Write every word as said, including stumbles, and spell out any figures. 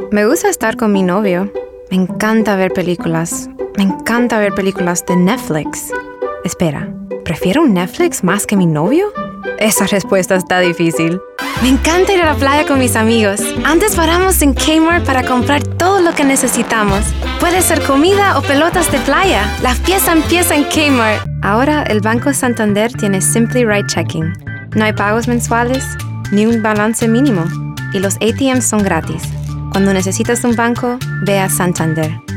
Me gusta estar con mi novio. Me encanta ver películas. Me encanta ver películas de Netflix. Espera, ¿prefiero Netflix más que mi novio? Esa respuesta está difícil. Me encanta ir a la playa con mis amigos. Antes paramos en Kmart para comprar todo lo que necesitamos. Puede ser comida o pelotas de playa. La fiesta empieza en Kmart. Ahora el Banco Santander tiene Simply Right Checking. No hay pagos mensuales ni un balance mínimo. Y los A T Ms son gratis. Cuando necesitas un banco, ve a Santander.